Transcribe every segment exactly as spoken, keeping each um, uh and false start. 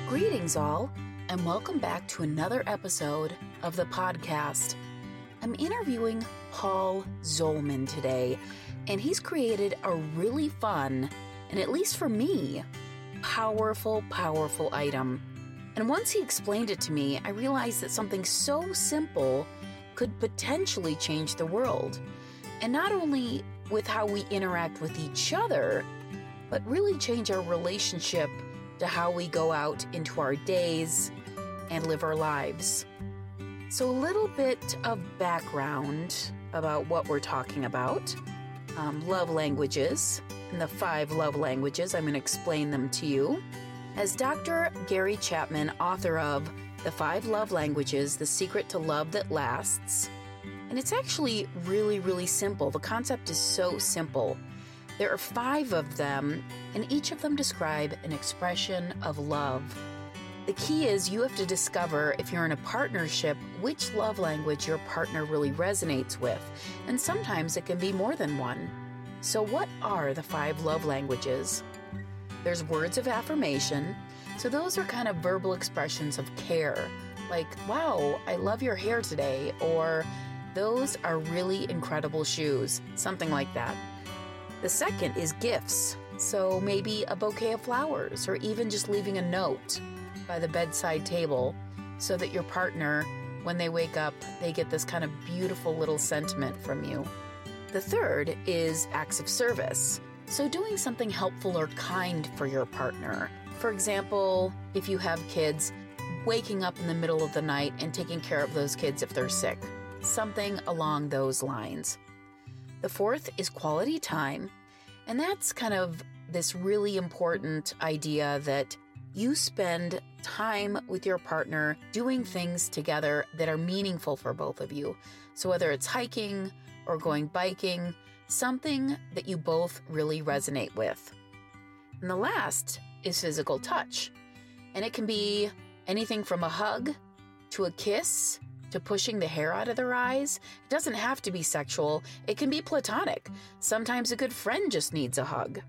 Greetings, all, and welcome back to another episode of the podcast. I'm interviewing Paul Zolman today, and he's created a really fun, and at least for me, powerful, powerful item. And once he explained it to me, I realized that something so simple could potentially change the world. And not only with how we interact with each other, but really change our relationship to how we go out into our days and live our lives. So a little bit of background about what we're talking about. Um, love languages, and the five love languages. I'm going to explain them to you. As Doctor Gary Chapman, author of The Five Love Languages, The Secret to Love That Lasts. And it's actually really, really simple. The concept is so simple. There are five of them, and each of them describe an expression of love. The key is you have to discover, if you're in a partnership, which love language your partner really resonates with. And sometimes it can be more than one. So what are the five love languages? There's words of affirmation. So those are kind of verbal expressions of care. Like, wow, I love your hair today. Or, those are really incredible shoes. Something like that. The second is gifts. So maybe a bouquet of flowers, or even just leaving a note by the bedside table so that your partner, when they wake up, they get this kind of beautiful little sentiment from you. The third is acts of service. So doing something helpful or kind for your partner. For example, if you have kids, waking up in the middle of the night and taking care of those kids if they're sick. Something along those lines. The fourth is quality time. And that's kind of this really important idea that you spend time with your partner doing things together that are meaningful for both of you. So whether it's hiking or going biking, something that you both really resonate with. And the last is physical touch. And it can be anything from a hug to a kiss to pushing the hair out of their eyes. It doesn't have to be sexual. It can be platonic. Sometimes a good friend just needs a hug.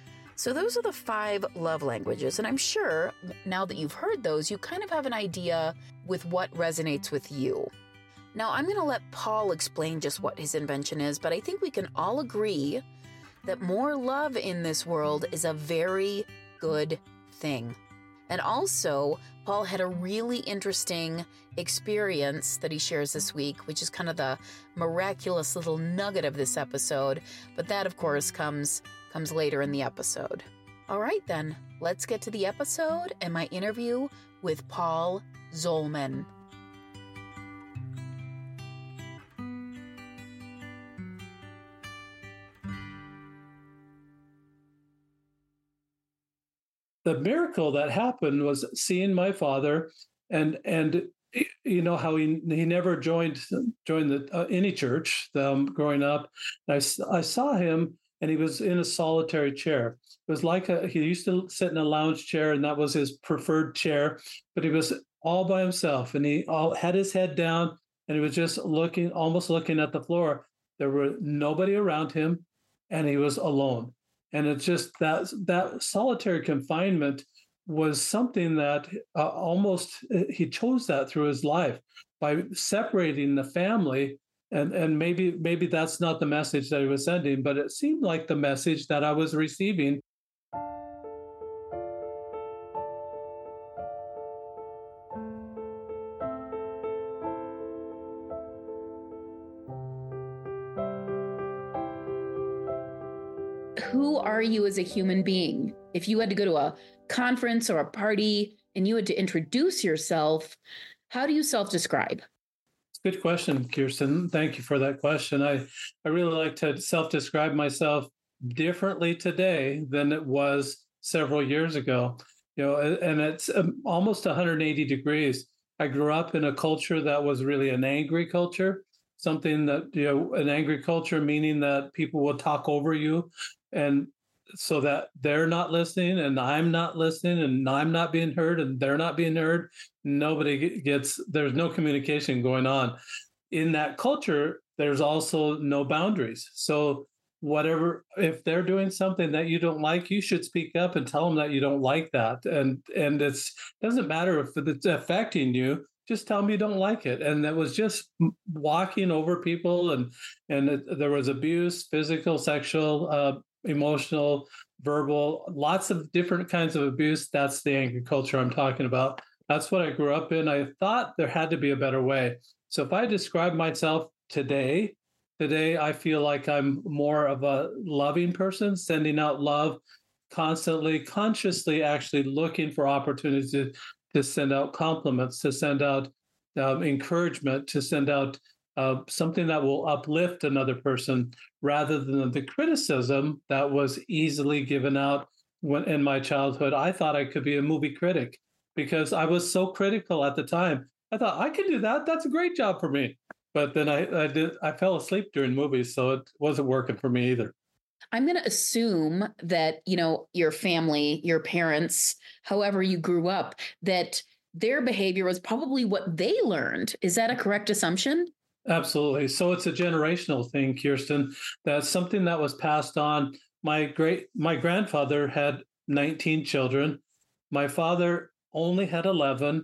So those are the five love languages. And I'm sure now that you've heard those, you kind of have an idea with what resonates with you. Now, I'm going to let Paul explain just what his invention is, but I think we can all agree that more love in this world is a very good thing. And also, Paul had a really interesting experience that he shares this week, which is kind of the miraculous little nugget of this episode. But that, of course, comes, comes later in the episode. All right, then, let's get to the episode and my interview with Paul Zolman. The miracle that happened was seeing my father, and and you know how he he never joined joined the, uh, any church um, growing up. And I I saw him, and he was in a solitary chair. It was like a, he used to sit in a lounge chair, and that was his preferred chair. But he was all by himself, and he all had his head down, and he was just looking, almost looking at the floor. There were nobody around him, and he was alone. And it's just that that solitary confinement was something that uh, almost he chose that through his life by separating the family. And, and maybe maybe that's not the message that he was sending, but it seemed like the message that I was receiving. Who are you as a human being? If you had to go to a conference or a party and you had to introduce yourself, how do you self-describe? It's a good question, Kirsten. Thank you for that question. I, I really like to self-describe myself differently today than it was several years ago. You know, and it's almost one hundred eighty degrees. I grew up in a culture that was really an angry culture, something that, you know, an angry culture, meaning that people will talk over you. And so that they're not listening and I'm not listening and I'm not being heard and they're not being heard. Nobody gets, there's no communication going on. In that culture, there's also no boundaries. So whatever, if they're doing something that you don't like, you should speak up and tell them that you don't like that. And and it's doesn't matter if it's affecting you, just tell them you don't like it. And that was just walking over people, and and it, there was abuse, physical, sexual, uh, emotional, verbal, lots of different kinds of abuse. That's the anger culture I'm talking about. That's what I grew up in. I thought there had to be a better way. So if I describe myself today, today I feel like I'm more of a loving person, sending out love constantly, consciously, actually looking for opportunities to, to send out compliments, to send out um, encouragement, to send out uh, something that will uplift another person, rather than the criticism that was easily given out when in my childhood. I thought I could be a movie critic because I was so critical at the time. I thought I can do that. That's a great job for me. But then I, I did. I fell asleep during movies, so it wasn't working for me either. I'm going to assume that, you know, your family, your parents, however you grew up, that their behavior was probably what they learned. Is that a correct assumption? Absolutely. So it's a generational thing, Kirsten. That's something that was passed on. My great, my grandfather had nineteen children. My father only had eleven.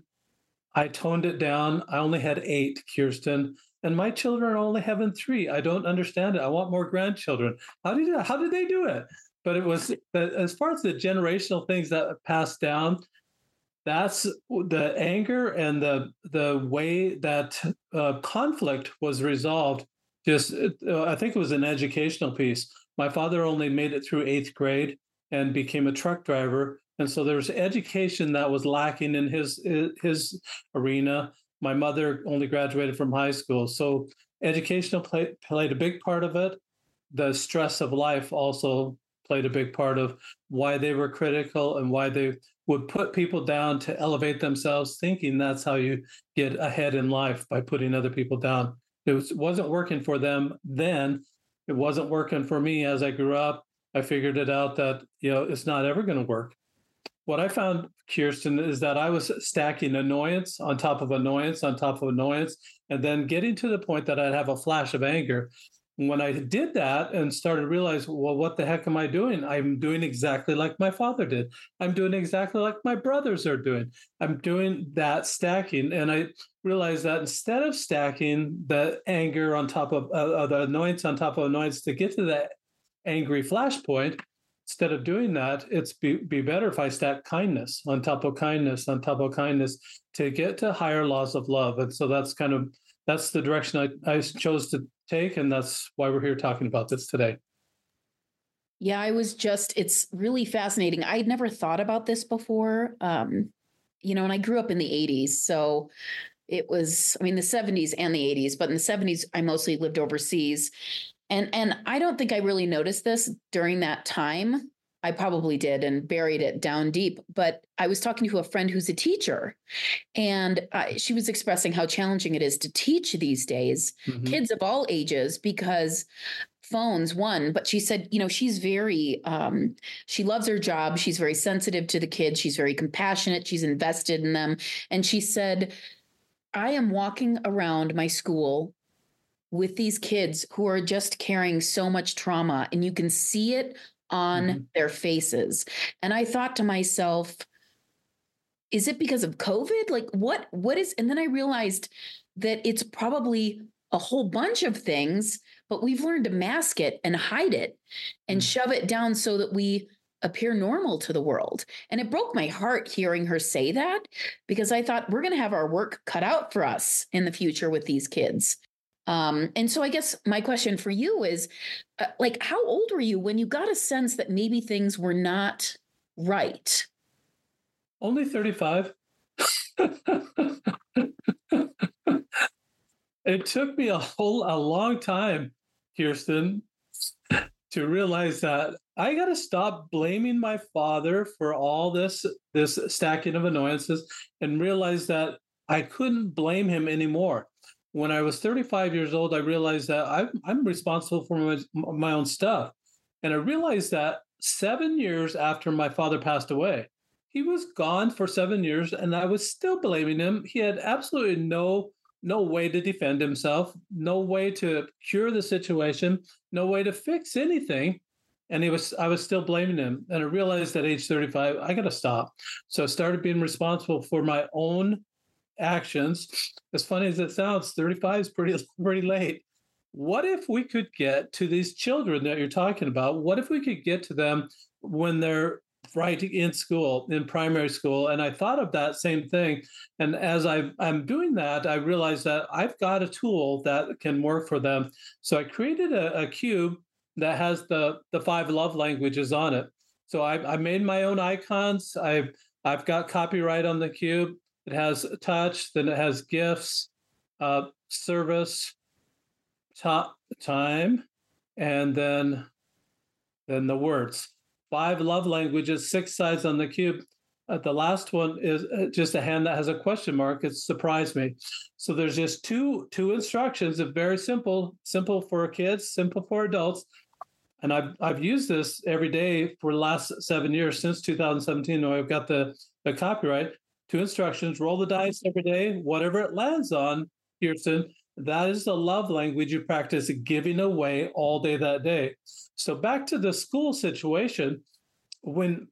I toned it down. I only had eight, Kirsten, and my children are only having three. I don't understand it. I want more grandchildren. How did you, how did they do it? But it was, as far as the generational things that passed down, that's the anger and the the way that uh, conflict was resolved. Just, uh, I think it was an educational piece. My father only made it through eighth grade and became a truck driver, and so there was education that was lacking in his his arena. My mother only graduated from high school, so educational play, played a big part of it. The stress of life also played a big part of why they were critical and why they would put people down to elevate themselves, thinking that's how you get ahead in life, by putting other people down. It was, wasn't working for them then. It wasn't working for me as I grew up. I figured it out that, you know, it's not ever going to work. What I found, Kirsten, is that I was stacking annoyance on top of annoyance on top of annoyance, and then getting to the point that I'd have a flash of anger. When I did that and started to realize, well, what the heck am I doing? I'm doing exactly like my father did. I'm doing exactly like my brothers are doing. I'm doing that stacking. And I realized that instead of stacking the anger on top of uh, the annoyance on top of annoyance to get to that angry flashpoint, instead of doing that, it's be, be better if I stack kindness on top of kindness on top of kindness to get to higher laws of love. And so that's kind of, that's the direction I, I chose to take. And that's why we're here talking about this today. Yeah, I was just, it's really fascinating. I'd never thought about this before. Um, you know, and I grew up in the eighties. So it was, I mean, the seventies and the eighties, but in the seventies, I mostly lived overseas. And, and I don't think I really noticed this during that time. I probably did and buried it down deep. But I was talking to a friend who's a teacher, and uh, she was expressing how challenging it is to teach these days, mm-hmm. kids of all ages, because phones, one, but she said, you know, she's very, um, she loves her job. She's very sensitive to the kids. She's very compassionate. She's invested in them. And she said, I am walking around my school with these kids who are just carrying so much trauma, and you can see it on mm-hmm. their faces. And I thought to myself, is it because of COVID? Like what, what is, and then I realized that it's probably a whole bunch of things, but we've learned to mask it and hide it and mm-hmm. shove it down so that we appear normal to the world. And it broke my heart hearing her say that, because I thought we're going to have our work cut out for us in the future with these kids. Um, and so I guess my question for you is, uh, like, how old were you when you got a sense that maybe things were not right? Only thirty-five. It took me a whole, a long time, Kirsten, to realize that I got to stop blaming my father for all this, this stacking of annoyances, and realize that I couldn't blame him anymore. When I was thirty-five years old, I realized that I'm, I'm responsible for my, my own stuff. And I realized that seven years after my father passed away, he was gone for seven years and I was still blaming him. He had absolutely no, no way to defend himself, no way to cure the situation, no way to fix anything. And he was, I was still blaming him. And I realized at age thirty-five, I got to stop. So I started being responsible for my own actions. As funny as it sounds, thirty-five is pretty, pretty late. What if we could get to these children that you're talking about? What if we could get to them when they're right in school, in primary school? And I thought of that same thing. And as I, I'm doing that, I realized that I've got a tool that can work for them. So I created a, a cube that has the, the five love languages on it. So I, I made my own icons. I've, I've got copyright on the cube. It has touch, then it has gifts, uh, service, ta- time, and then, then the words. Five love languages, six sides on the cube. Uh, the last one is just a hand that has a question mark. It surprised me. So there's just two two instructions. It's very simple, simple for kids, simple for adults. And I've I've used this every day for the last seven years, since two thousand seventeen, when I've got the, the copyright. Two instructions, roll the dice every day, whatever it lands on, Kirsten, that is the love language you practice giving away all day that day. So back to the school situation, when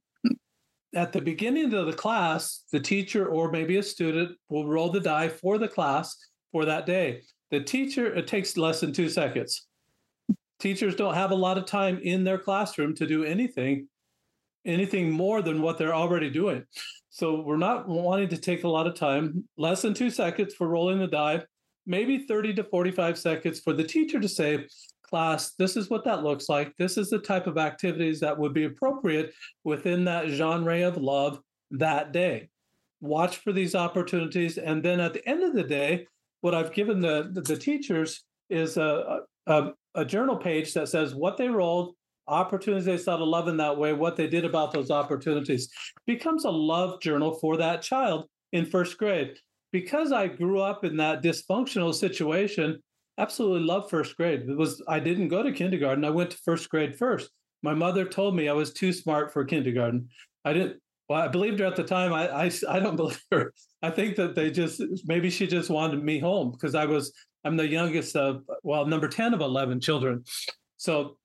at the beginning of the class, the teacher or maybe a student will roll the die for the class for that day. The teacher, it takes less than two seconds. Teachers don't have a lot of time in their classroom to do anything, anything more than what they're already doing. So we're not wanting to take a lot of time, less than two seconds for rolling the die, maybe thirty to forty-five seconds for the teacher to say, class, this is what that looks like. This is the type of activities that would be appropriate within that genre of love that day. Watch for these opportunities. And then at the end of the day, what I've given the, the, the teachers is a, a, a journal page that says what they rolled, opportunities they saw to love in that way, what they did about those opportunities. Becomes a love journal for that child in first grade. Because I grew up in that dysfunctional situation, absolutely loved first grade. It was, I didn't go to kindergarten. I went to first grade first. My mother told me I was too smart for kindergarten. I didn't, well, I believed her at the time. I, I, I don't believe her. I think that they just, maybe she just wanted me home because I was, I'm the youngest of, well, number ten of eleven children. So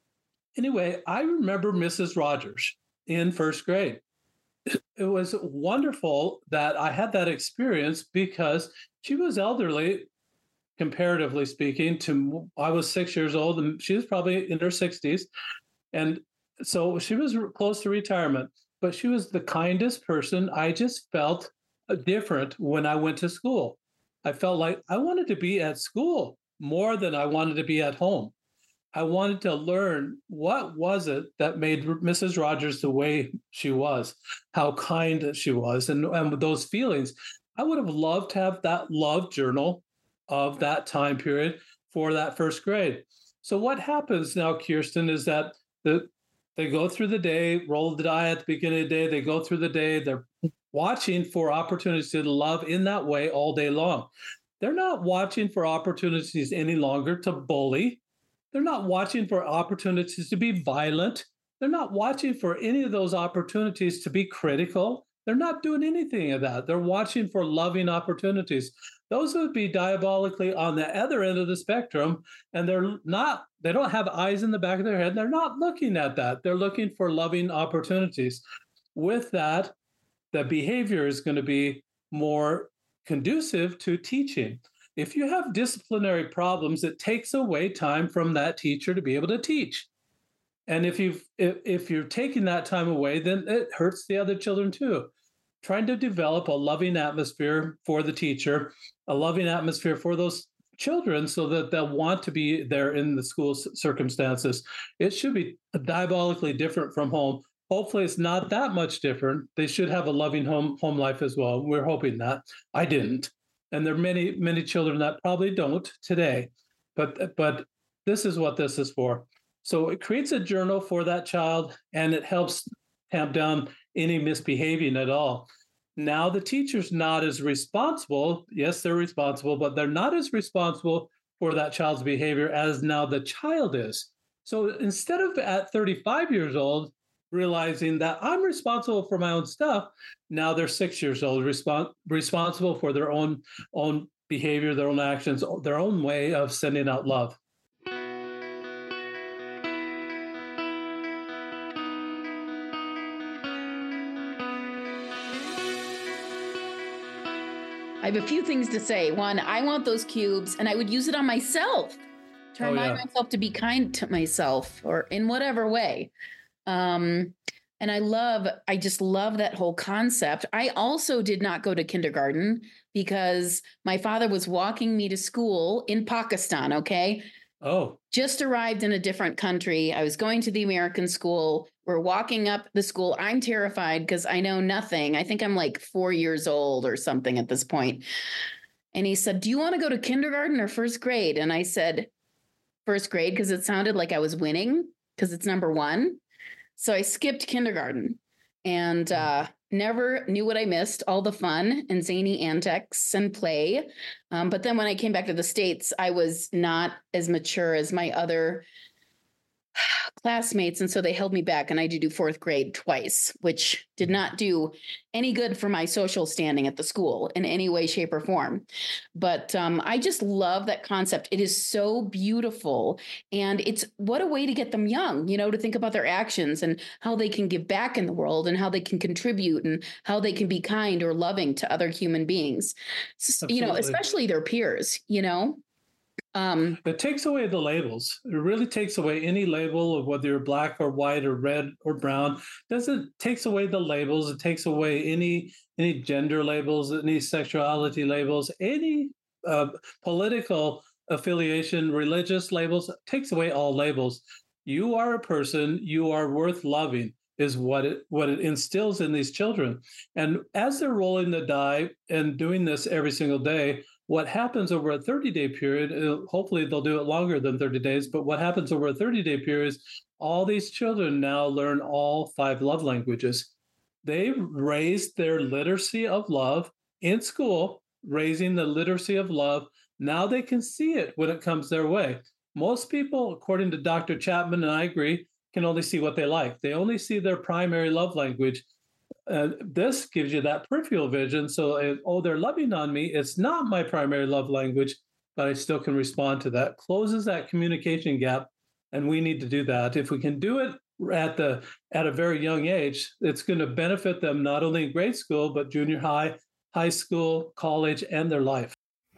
anyway, I remember Missus Rogers in first grade. It was wonderful that I had that experience because she was elderly, comparatively speaking, to I was six years old and she was probably in her sixties. And so she was close to retirement, but she was the kindest person. I just felt different when I went to school. I felt like I wanted to be at school more than I wanted to be at home. I wanted to learn what was it that made Missus Rogers the way she was, how kind she was, and, and those feelings. I would have loved to have that love journal of that time period for that first grade. So what happens now, Kirsten, is that the, they go through the day, roll the die at the beginning of the day, they go through the day, they're watching for opportunities to love in that way all day long. They're not watching for opportunities any longer to bully. They're not watching for opportunities to be violent. They're not watching for any of those opportunities to be critical. They're not doing anything of that. They're watching for loving opportunities. Those would be diabolically on the other end of the spectrum, and they're not, they don't have eyes in the back of their head. They're not looking at that. They're looking for loving opportunities. With that, the behavior is going to be more conducive to teaching. If you have disciplinary problems, it takes away time from that teacher to be able to teach. And if you've if, if you're taking that time away, then it hurts the other children too. Trying to develop a loving atmosphere for the teacher, a loving atmosphere for those children so that they'll want to be there in the school circumstances. It should be diabolically different from home. Hopefully it's not that much different. They should have a loving home home life as well. We're hoping that. I didn't. And there are many, many children that probably don't today, but but this is what this is for. So it creates a journal for that child, and it helps tamp down any misbehaving at all. Now the teacher's not as responsible. Yes, they're responsible, but they're not as responsible for that child's behavior as now the child is. So instead of at thirty-five years old, realizing that I'm responsible for my own stuff, now they're six years old, respons- responsible for their own, own behavior, their own actions, their own way of sending out love. I have a few things to say. One, I want those cubes, and I would use it on myself to Oh, remind yeah. myself to be kind to myself, or in whatever way. Um, and I love, I just love that whole concept. I also did not go to kindergarten because my father was walking me to school in Pakistan. Okay. Oh, Just arrived in a different country. I was going to the American school. We're walking up the school. I'm terrified because I know nothing. I think I'm like four years old or something at this point. And he said, "Do you want to go to kindergarten or first grade?" And I said, "First grade," because it sounded like I was winning because it's number one. So I skipped kindergarten and uh, never knew what I missed, all the fun and zany antics and play. Um, but then when I came back to the States, I was not as mature as my other classmates. And so they held me back, and I had to do fourth grade twice, which did not do any good for my social standing at the school in any way, shape, or form. But um, I just love that concept. It is so beautiful. And it's what a way to get them young, you know, to think about their actions and how they can give back in the world and how they can contribute and how they can be kind or loving to other human beings, you know, absolutely. especially their peers, you know. Um, It takes away the labels. It really takes away any label of whether you're black or white or red or brown. Doesn't takes away the labels. It takes away any any gender labels, any sexuality labels, any uh, political affiliation, religious labels. It takes away all labels. You are a person. You are worth loving. Is what it what it instills in these children. And as they're rolling the die and doing this every single day, what happens over a thirty-day period, uh, hopefully they'll do it longer than thirty days, but what happens over a thirty-day period is all these children now learn all five love languages. They raised their literacy of love in school, raising the literacy of love. Now they can see it when it comes their way. Most people, according to Doctor Chapman, and I agree, can only see what they like. They only see their primary love language. Uh, this gives you that peripheral vision. So, uh, oh, they're loving on me. It's not my primary love language, but I still can respond to that. Closes that communication gap, and we need to do that. If we can do it at the at a very young age, it's going to benefit them not only in grade school, but junior high, high school, college, and their life.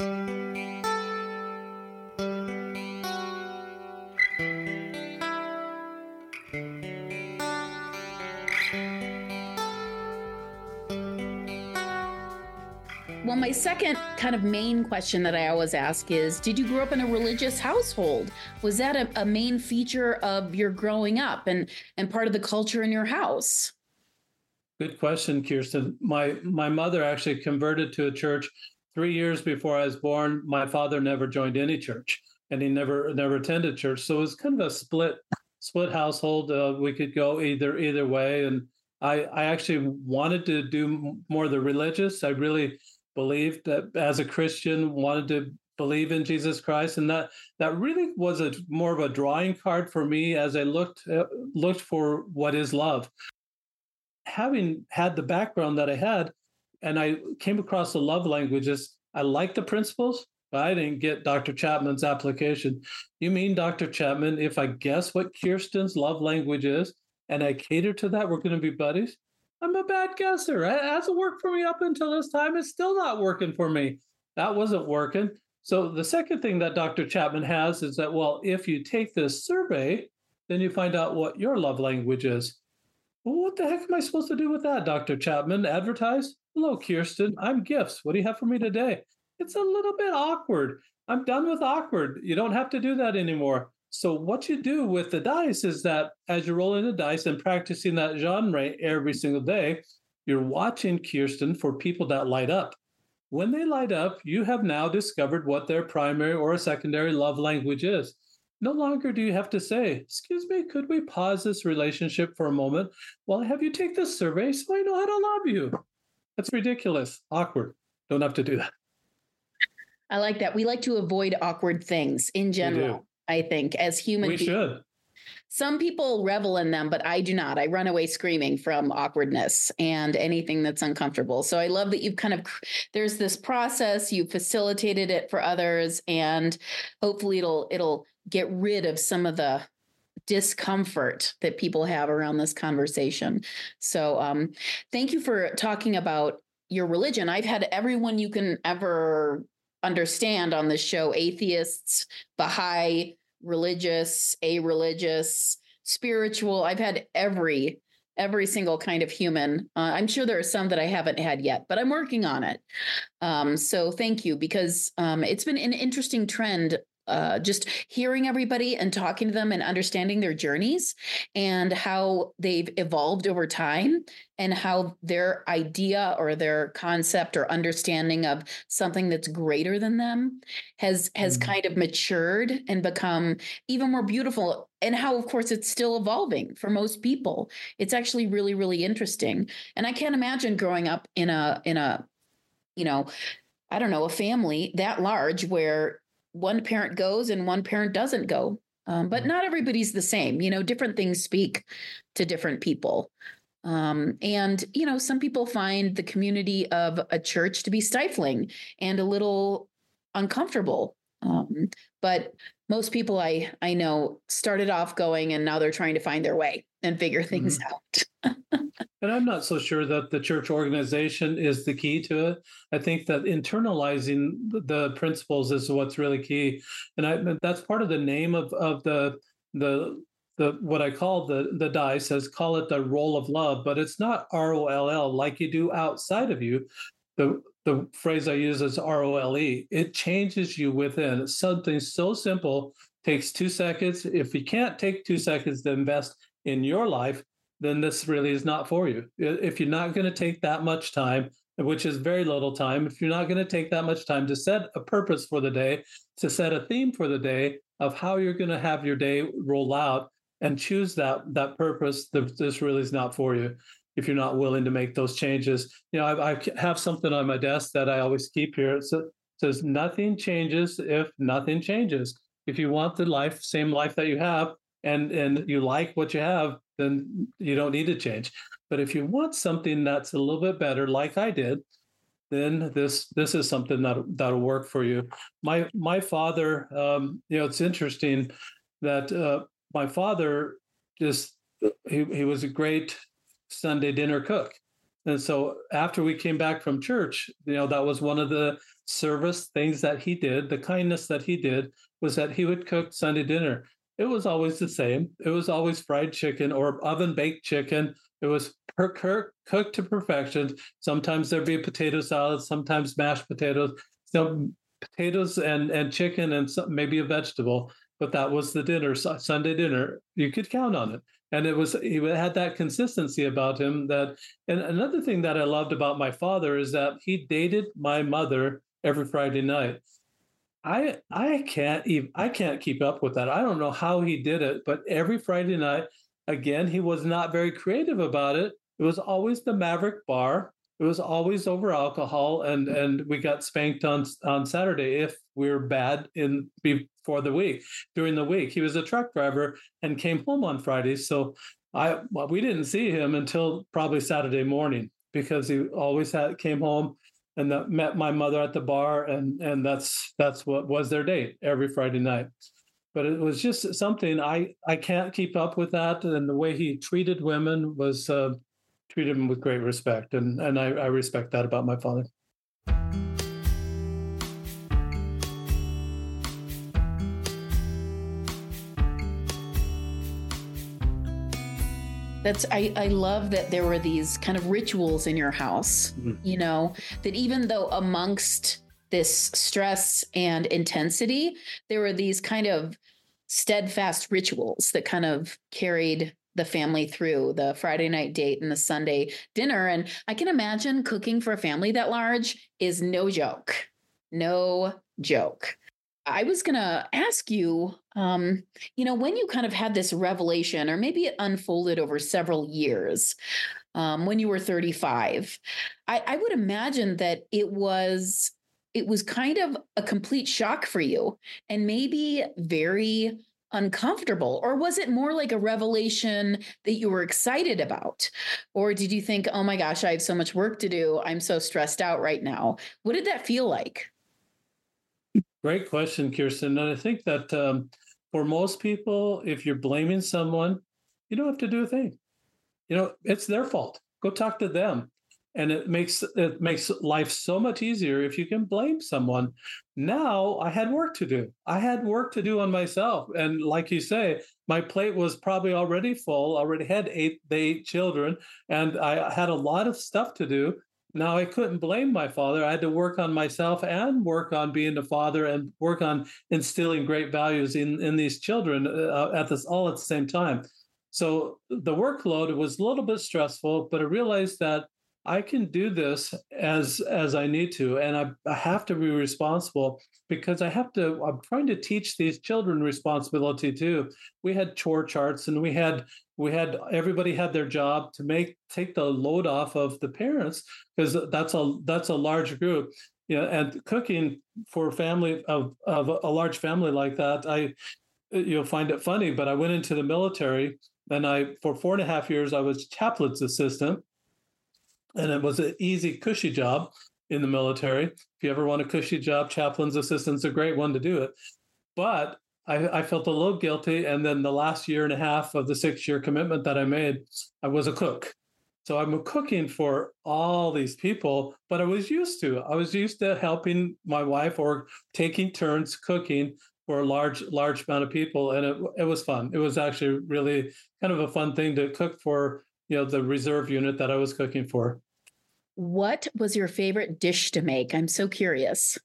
Well, my second kind of main question that I always ask is, did you grow up in a religious household? Was that a, a main feature of your growing up and, and part of the culture in your house? Good question, Kirsten. My my mother actually converted to a church three years before I was born. My father never joined any church, and he never never attended church. So it was kind of a split split household. Uh, we could go either either way, and I I actually wanted to do more of the religious. I really believed that as a Christian, wanted to believe in Jesus Christ, and that that really was a more of a drawing card for me as I looked uh, looked for what is love. Having had the background that I had, and I came across the love languages, I liked the principles, but I didn't get Doctor Chapman's application. You mean, Doctor Chapman, if I guess what Kirsten's love language is, and I cater to that, we're going to be buddies? I'm a bad guesser. It hasn't worked for me up until this time. It's still not working for me. That wasn't working. So the second thing that Doctor Chapman has is that, well, if you take this survey, then you find out what your love language is. Well, what the heck am I supposed to do with that, Doctor Chapman? Advertise? Hello, Kirsten. I'm Gifts. What do you have for me today? It's a little bit awkward. I'm done with awkward. You don't have to do that anymore. So what you do with the dice is that as you're rolling the dice and practicing that genre every single day, you're watching, Kirsten, for people that light up. When they light up, you have now discovered what their primary or secondary love language is. No longer do you have to say, excuse me, could we pause this relationship for a moment while I have you take this survey so I know how to love you? That's ridiculous. Awkward. Don't have to do that. I like that. We like to avoid awkward things in general, I think, as human We beings. should. some people revel in them, but I do not. I run away screaming from awkwardness and anything that's uncomfortable. So I love that you've kind of, there's this process, you facilitated it for others, and hopefully it'll, it'll get rid of some of the discomfort that people have around this conversation. So um, thank you for talking about your religion. I've had everyone you can ever understand on this show: atheists, Baha'i, religious, a-religious, spiritual. I've had every every single kind of human. Uh, I'm sure there are some that I haven't had yet, but I'm working on it. Um, so thank you, because um, it's been an interesting trend. Uh, just hearing everybody and talking to them and understanding their journeys and how they've evolved over time, and how their idea or their concept or understanding of something that's greater than them has has mm-hmm. kind of matured and become even more beautiful. And how, of course, it's still evolving for most people. It's actually really, really interesting. And I can't imagine growing up in a in a, you know, I don't know, a family that large where one parent goes and one parent doesn't go. Um, but not everybody's the same. You know, different things speak to different people. Um, and, you know, some people find the community of a church to be stifling and a little uncomfortable. Um, but most people I, I know started off going, and now they're trying to find their way and figure things mm-hmm. out. And I'm not so sure that the church organization is the key to it. I think that internalizing the principles is what's really key. And I, that's part of the name of, of the, the, the, what I call the, the dice, as call it the roll of love, but it's not R O L L like you do outside of you. The, the phrase I use is R O L E. It changes you within. It's something so simple, takes two seconds. If you can't take two seconds to invest in your life, then this really is not for you. If you're not going to take that much time, which is very little time, if you're not going to take that much time to set a purpose for the day, to set a theme for the day of how you're going to have your day roll out and choose that that purpose, this really is not for you. If you're not willing to make those changes. You know, I, I have something on my desk that I always keep here. It says, nothing changes if nothing changes. If you want the life, same life that you have, and and you like what you have, then you don't need to change. But if you want something that's a little bit better, like I did, then this this is something that that'll work for you. My my father, um, you know, it's interesting that uh, my father just he he was a great Sunday dinner cook, and so after we came back from church, you know, that was one of the service things that he did. The kindness that he did was that he would cook Sunday dinner. It was always the same. It was always fried chicken or oven baked chicken. It was per- per- cooked to perfection. Sometimes there'd be a potato salad, sometimes mashed potatoes, so potatoes and, and chicken and some, maybe a vegetable. But that was the dinner, Sunday dinner. You could count on it. And it was, he had that consistency about him that, and another thing that I loved about my father is that he dated my mother every Friday night. I I can't even I can't keep up with that. I don't know how he did it, but every Friday night, again, he was not very creative about it. It was always the Maverick Bar. It was always over alcohol, and and we got spanked on on Saturday if we were bad in before the week. During the week, he was a truck driver and came home on Fridays. So I well, we didn't see him until probably Saturday morning, because he always had came home and that met my mother at the bar, and and that's that's what was their date every Friday night. But it was just something I I can't keep up with that, and the way he treated women was uh, treated them with great respect, and and I, I respect that about my father. That's I, I love that there were these kind of rituals in your house, mm-hmm. you know, that even though amongst this stress and intensity, there were these kind of steadfast rituals that kind of carried the family through the Friday night date and the Sunday dinner. And I can imagine cooking for a family that large is no joke, no joke. I was going to ask you, um, you know, when you kind of had this revelation, or maybe it unfolded over several years, um, when you were thirty-five, I, I would imagine that it was it was kind of a complete shock for you, and maybe very uncomfortable? Or was it more like a revelation that you were excited about? Or did you think, oh my gosh, I have so much work to do. I'm so stressed out right now. What did that feel like? Great question, Kirsten. And I think that um, for most people, if you're blaming someone, you don't have to do a thing. You know, it's their fault. Go talk to them. And it makes it makes life so much easier if you can blame someone. Now I had work to do. I had work to do on myself. And like you say, my plate was probably already full, already had eight, the eight children, and I had a lot of stuff to do. Now I couldn't blame my father. I had to work on myself and work on being a father and work on instilling great values in, in these children uh, at this all at the same time. So the workload was a little bit stressful, but I realized that I can do this as as I need to, and I, I have to be responsible because I have to. I'm trying to teach these children responsibility too. We had chore charts, and we had we had everybody had their job to make take the load off of the parents because that's a that's a large group. You know, and cooking for a family of of a large family like that, I you'll find it funny, but I went into the military, and I for four and a half years I was chaplain's assistant. And it was an easy, cushy job in the military. If you ever want a cushy job, chaplain's assistant's a great one to do it. But I, I felt a little guilty. And then the last year and a half of the six-year commitment that I made, I was a cook. So I'm cooking for all these people, but I was used to. I was used to helping my wife or taking turns cooking for a large, large amount of people. And it, it was fun. It was actually really kind of a fun thing to cook for, you know, the reserve unit that I was cooking for. What was your favorite dish to make? I'm so curious.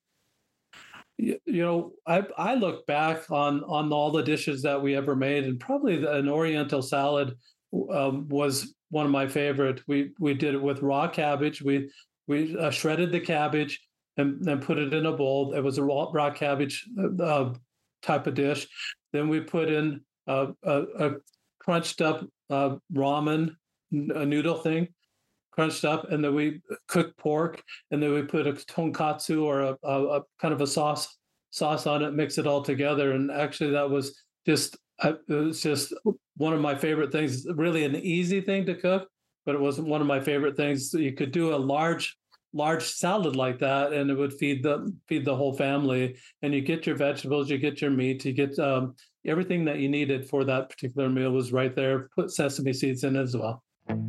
You, you know, I I look back on on all the dishes that we ever made, and probably the, an Oriental salad um, was one of my favorite. We we did it with raw cabbage. We we uh, shredded the cabbage and then put it in a bowl. It was a raw, raw cabbage uh, type of dish. Then we put in a, a, a crunched up uh, ramen a noodle thing crunched up, and then we cook pork, and then we put a tonkatsu or a, a, a kind of a sauce sauce on it, mix it all together. And actually that was just it was just one of my favorite things. Really an easy thing to cook, but it wasn't one of my favorite things. You could do a large large salad like that, and it would feed the feed the whole family. And you get your vegetables, you get your meat, you get um, everything that you needed for that particular meal was right there. Put sesame seeds in as well.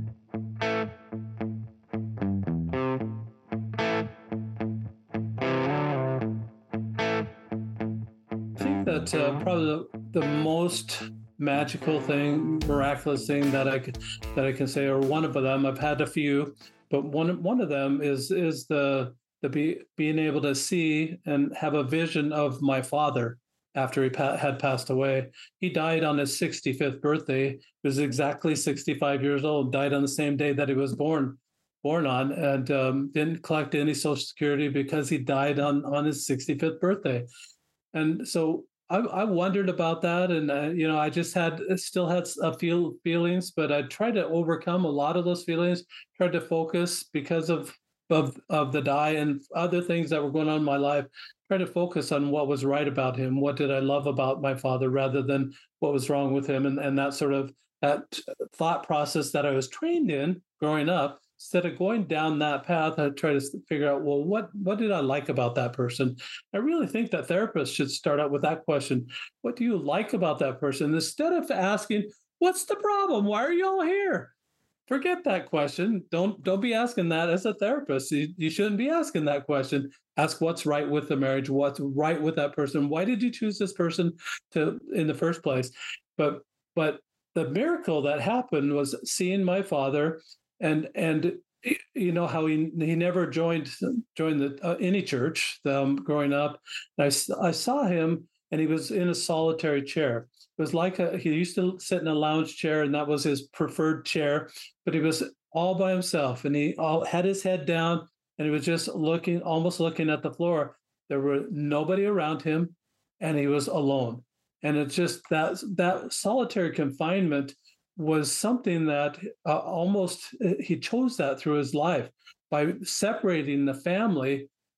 That uh, probably the, the most magical thing, miraculous thing that I could that I can say, or one of them. I've had a few, but one one of them is is the the be, being able to see and have a vision of my father after he pa- had passed away. He died on his sixty-fifth birthday. He was exactly sixty-five years old. Died on the same day that he was born born on, and um, didn't collect any Social Security because he died on on his sixty-fifth birthday. And so I, I wondered about that, and uh, you know, I just had still had a few feelings, but I tried to overcome a lot of those feelings. Tried to focus because of of of the die and other things that were going on in my life. Tried to focus on what was right about him. What did I love about my father, rather than what was wrong with him, and and that sort of that thought process that I was trained in growing up. Instead of going down that path, I try to figure out, well, what what did I like about that person? I really think that therapists should start out with that question. What do you like about that person? Instead of asking, what's the problem? Why are you all here? Forget that question. Don't don't be asking that as a therapist. You, you shouldn't be asking that question. Ask what's right with the marriage, what's right with that person. Why did you choose this person to in the first place? But but the miracle that happened was seeing my father. And and you know how he he never joined joined the, uh, any church um, growing up. And I, I saw him, and he was in a solitary chair. It was like a, he used to sit in a lounge chair, and that was his preferred chair. But he was all by himself, and he all, had his head down, and he was just looking, almost looking at the floor. There were nobody around him, and he was alone. And it's just that that solitary confinement was something that uh, almost he chose that through his life by separating the family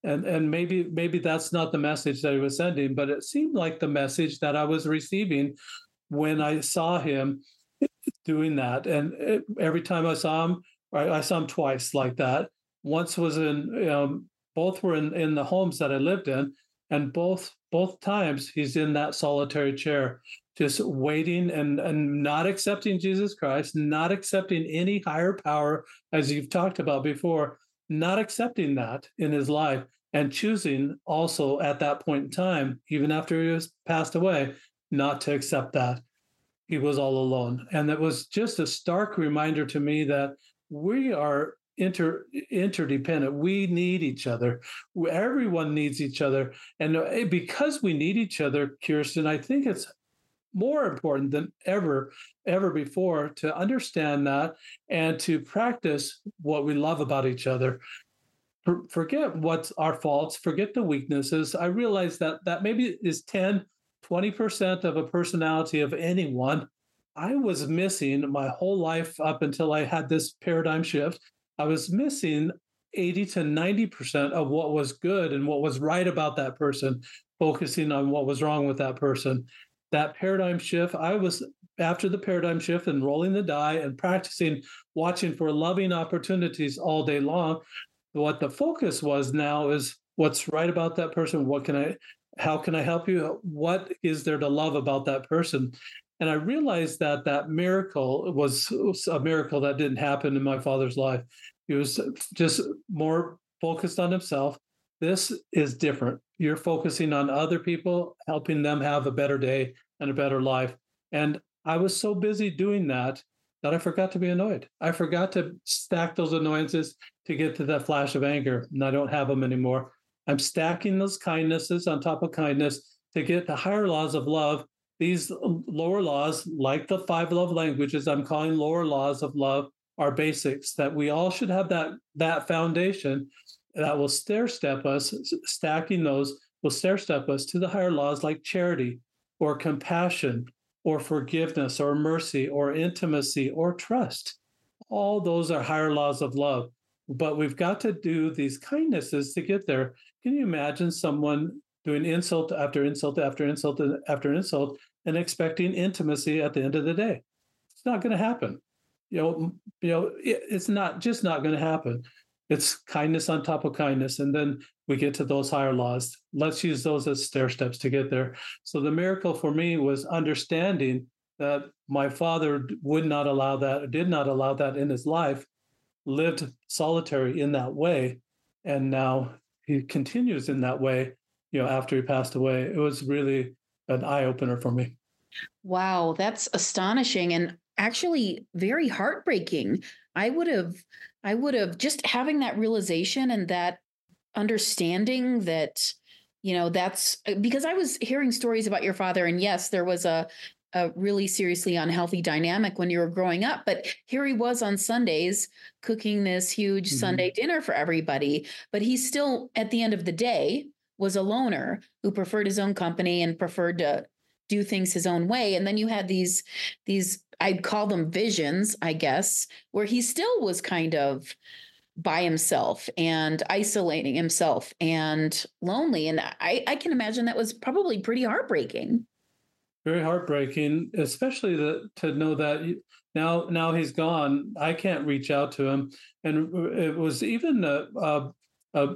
And and maybe maybe that's not the message that he was sending, but it seemed like the message that I was receiving when I saw him doing that. And it, every time I saw him, I, I saw him twice like that. Once was in, um, both were in, in the homes that I lived in, and both both times he's in that solitary chair, just waiting and and not accepting Jesus Christ, not accepting any higher power, as you've talked about before, not accepting that in his life, and choosing also at that point in time, even after he was passed away, not to accept that. He was all alone. And it was just a stark reminder to me that we are inter interdependent. We need each other. Everyone needs each other. And because we need each other, Kirsten, I think it's more important than ever, ever before to understand that and to practice what we love about each other. Forget what's our faults, forget the weaknesses. I realize that that maybe is ten, twenty percent of a personality of anyone. I was missing my whole life up until I had this paradigm shift. I was missing eighty to ninety percent of what was good and what was right about that person, focusing on what was wrong with that person. That paradigm shift, I was, after the paradigm shift and rolling the die and practicing, watching for loving opportunities all day long. What the focus was now is what's right about that person. What can I, how can I help you? What is there to love about that person? And I realized that that miracle was, was a miracle that didn't happen in my father's life. He was just more focused on himself. This is different. You're focusing on other people, helping them have a better day and a better life. And I was so busy doing that that I forgot to be annoyed. I forgot to stack those annoyances to get to that flash of anger, and I don't have them anymore. I'm stacking those kindnesses on top of kindness to get the higher laws of love. These lower laws, like the five love languages, I'm calling lower laws of love, are basics that we all should have, that that foundation that will stair step us. Stacking those will stair step us to the higher laws like charity or compassion or forgiveness or mercy or intimacy or trust. All those are higher laws of love. But we've got to do these kindnesses to get there. Can you imagine someone doing insult after insult after insult after insult and expecting intimacy at the end of the day? It's not going to happen. You know, you know, it, it's not just not going to happen. It's kindness on top of kindness. And then we get to those higher laws. Let's use those as stair steps to get there. So the miracle for me was understanding that my father would not allow that, did not allow that in his life, lived solitary in that way. And now he continues in that way, you know, after he passed away. It was really an eye opener for me. Wow, that's astonishing and actually very heartbreaking. I would have, I would have just having that realization and that understanding that, you know, that's because I was hearing stories about your father. And yes, there was a, a really seriously unhealthy dynamic when you were growing up. But here he was on Sundays cooking this huge mm-hmm. Sunday dinner for everybody. But he still, at the end of the day, was a loner who preferred his own company and preferred to do things his own way. And then you had these, these, I'd call them visions, I guess, where he still was kind of by himself and isolating himself and lonely. And I, I can imagine that was probably pretty heartbreaking. Very heartbreaking, especially the, to know that now, now he's gone. I can't reach out to him. And it was even a, a, a,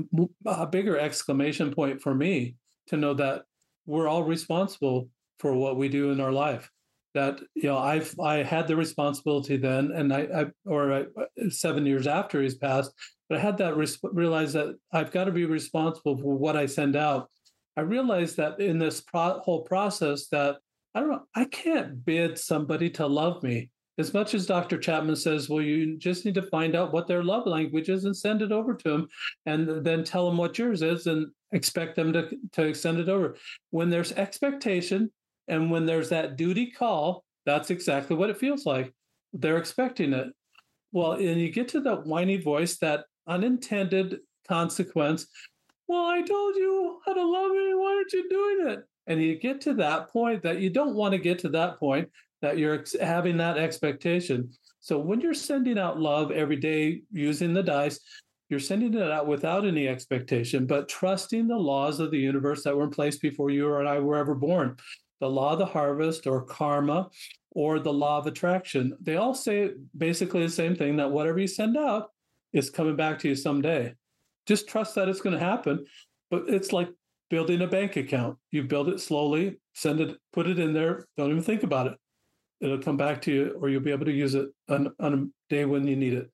a bigger exclamation point for me to know that we're all responsible for what we do in our life. That, you know, I've, I had the responsibility then, and I, I or I, seven years after he's passed, but I had that res- realize that I've got to be responsible for what I send out. I realized that in this pro- whole process that I don't know, I can't bid somebody to love me. As much as Doctor Chapman says, well, you just need to find out what their love language is and send it over to them, and then tell them what yours is and expect them to, to send it over. When there's expectation and when there's that duty call, that's exactly what it feels like. They're expecting it. Well, and you get to that whiny voice, that unintended consequence. Well, I told you how to love me. Why aren't you doing it? And you get to that point that you don't want to get to that point, that you're ex- having that expectation. So when you're sending out love every day using the dice, You're sending it out without any expectation, but trusting the laws of the universe that were in place before you or I were ever born. The law of the harvest or karma or the law of attraction. They all say basically the same thing, that whatever you send out is coming back to you someday. Just trust that it's going to happen. But it's like building a bank account. You build it slowly, send it, put it in there, don't even think about it. It'll come back to you, or you'll be able to use it on, on a day when you need it.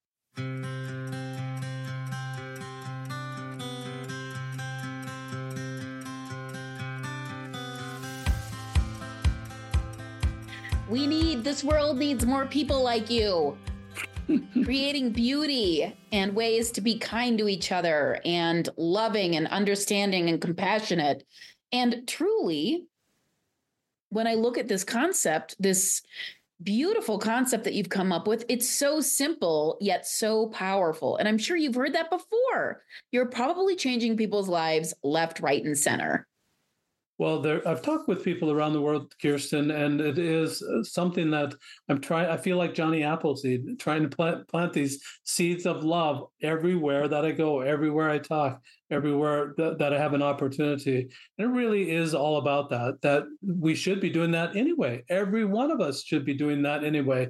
We need, this world needs more people like you. Creating beauty and ways to be kind to each other and loving and understanding and compassionate. And truly, when I look at this concept, this beautiful concept that you've come up with, it's so simple, yet so powerful. And I'm sure you've heard that before. You're probably changing people's lives left, right, and center. Well, there, I've talked with people around the world, Kirsten, and it is something that I'm trying. I feel like Johnny Appleseed, trying to plant plant these seeds of love everywhere that I go, everywhere I talk, everywhere that, that I have an opportunity. And it really is all about that, that we should be doing that anyway. Every one of us should be doing that anyway.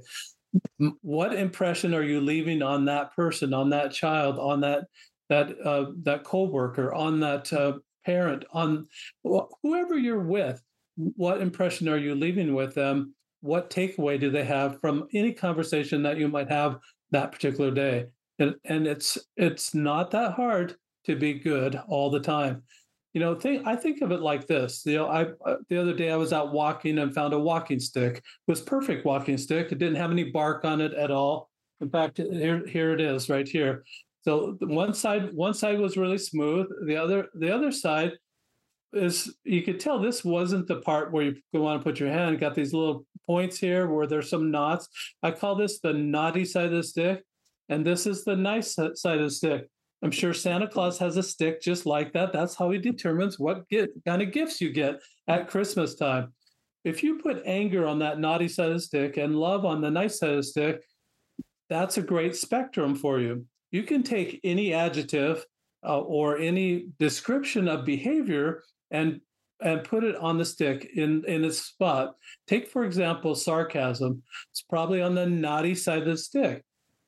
What impression are you leaving on that person, on that child, on that that uh, that coworker, on that uh, parent, on whoever you're with? What impression are you leaving with them? What takeaway do they have from any conversation that you might have that particular day? And, and it's it's not that hard to be good all the time. You know, think, I think of it like this. You know, I uh, the other day I was out walking and found a walking stick. It was perfect walking stick. It didn't have any bark on it at all. In fact, here here it is right here. So one side, one side was really smooth. The other, the other side is, you could tell this wasn't the part where you want to put your hand. Got these little points here where there's some knots. I call this the naughty side of the stick, and this is the nice side of the stick. I'm sure Santa Claus has a stick just like that. That's how he determines what get, kind of gifts you get at Christmas time. If you put anger on that naughty side of the stick and love on the nice side of the stick, that's a great spectrum for you. You can take any adjective uh, or any description of behavior and and put it on the stick in, in its spot. Take, for example, sarcasm. It's probably on the naughty side of the stick.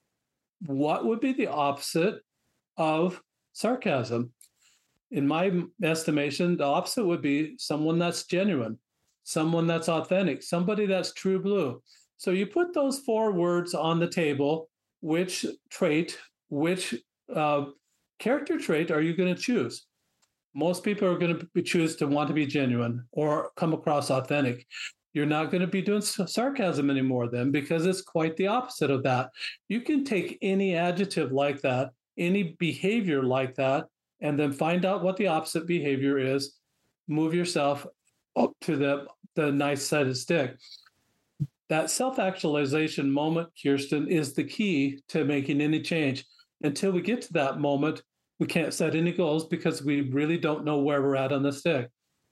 What would be the opposite of sarcasm? In my estimation, the opposite would be someone that's genuine, someone that's authentic, somebody that's true blue. So you put those four words on the table. Which trait, which uh, character trait are you going to choose? Most people are going to choose to want to be genuine or come across authentic. You're not going to be doing sarcasm anymore then, because it's quite the opposite of that. You can take any adjective like that, any behavior like that, and then find out what the opposite behavior is. Move yourself up to the, the nice side of the stick. That self-actualization moment, Kirsten, is the key to making any change. Until we get to that moment, we can't set any goals because we really don't know where we're at on the stick.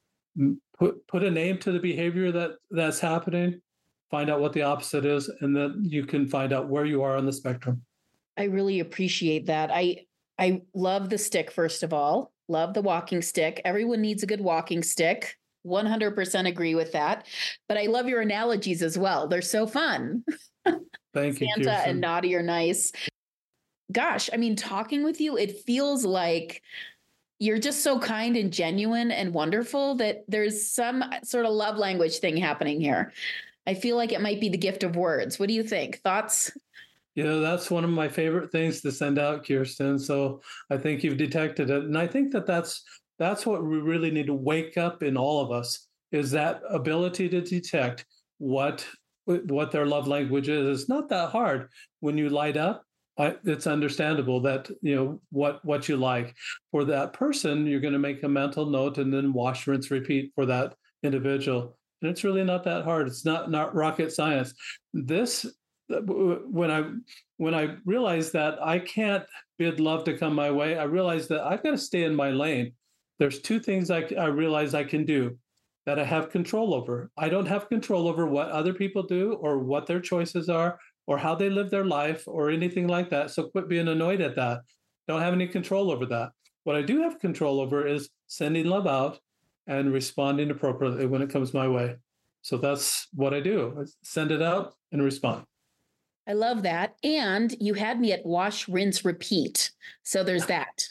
Put put a name to the behavior that, that's happening, find out what the opposite is, and then you can find out where you are on the spectrum. I really appreciate that. I I love the stick, first of all. Love the walking stick. Everyone needs a good walking stick. one hundred percent agree with that. But I love your analogies as well. They're so fun. Thank you, Santa Kirsten. and naughty or nice. Gosh, I mean, talking with you, it feels like you're just so kind and genuine and wonderful that there's some sort of love language thing happening here. I feel like it might be the gift of words. What do you think? Thoughts? You know, that's one of my favorite things to send out, Kirsten. So I think you've detected it. And I think that that's That's what we really need to wake up in all of us, is that ability to detect what what their love language is. It's not that hard. When you light up, I, it's understandable that, you know, what what you like. For that person, you're going to make a mental note and then wash, rinse, repeat for that individual. And it's really not that hard. It's not, not rocket science. This, when I when I realized that I can't bid love to come my way, I realized that I've got to stay in my lane. There's two things I, I realize I can do that I have control over. I don't have control over what other people do or what their choices are or how they live their life or anything like that. So quit being annoyed at that. don't have any control over that. What I do have control over is sending love out and responding appropriately when it comes my way. So that's what I do. I send it out and respond. I love that. And you had me at wash, rinse, repeat. So there's that.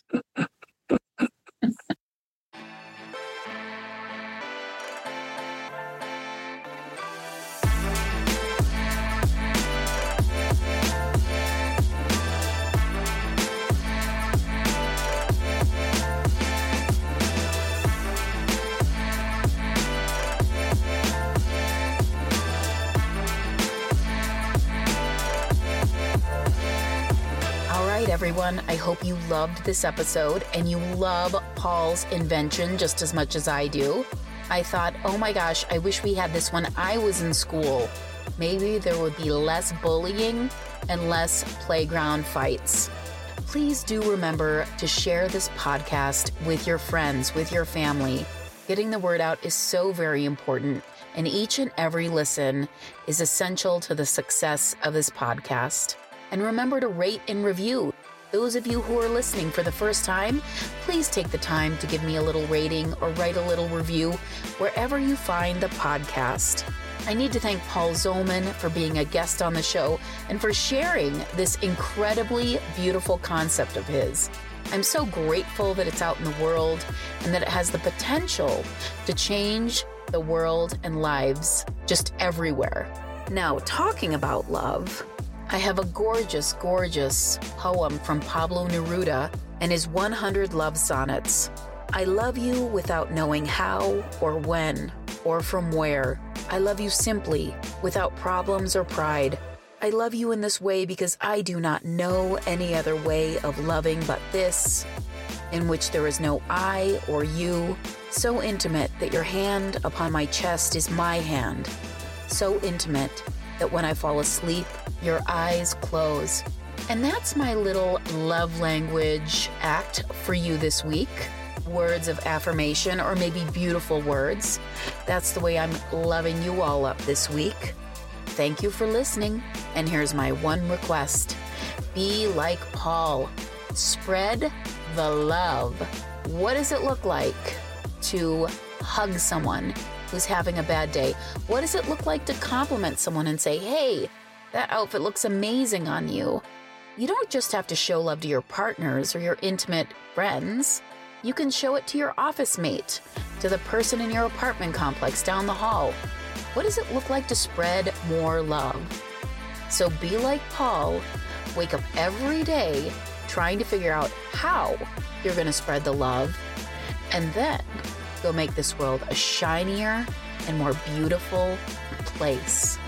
Everyone, I hope you loved this episode and you love Paul's invention just as much as I do. I thought, oh my gosh, I wish we had this when I was in school. Maybe there would be less bullying and less playground fights. Please do remember to share this podcast with your friends, with your family. Getting the word out is so very important, and each and every listen is essential to the success of this podcast. And remember to rate and review. Those of you who are listening for the first time, please take the time to give me a little rating or write a little review wherever you find the podcast. I need to thank Paul Zolman for being a guest on the show and for sharing this incredibly beautiful concept of his. I'm so grateful that it's out in the world and that it has the potential to change the world and lives just everywhere. Now, talking about love, I have a gorgeous, gorgeous poem from Pablo Neruda and his one hundred love sonnets. I love you without knowing how or when or from where. I love you simply, without problems or pride. I love you in this way because I do not know any other way of loving but this, in which there is no I or you, so intimate that your hand upon my chest is my hand, so intimate that when I fall asleep, your eyes close. And that's my little love language act for you this week. Words of affirmation, or maybe beautiful words. That's the way I'm loving you all up this week. Thank you for listening. And here's my one request. Be like Paul. Spread the love. What does it look like to hug someone who's having a bad day? What does it look like to compliment someone and say, hey, that outfit looks amazing on you? You don't just have to show love to your partners or your intimate friends. You can show it to your office mate, to the person in your apartment complex down the hall. What does it look like to spread more love? So be like Paul. Wake up every day trying to figure out how you're going to spread the love, and then go make this world a shinier and more beautiful place.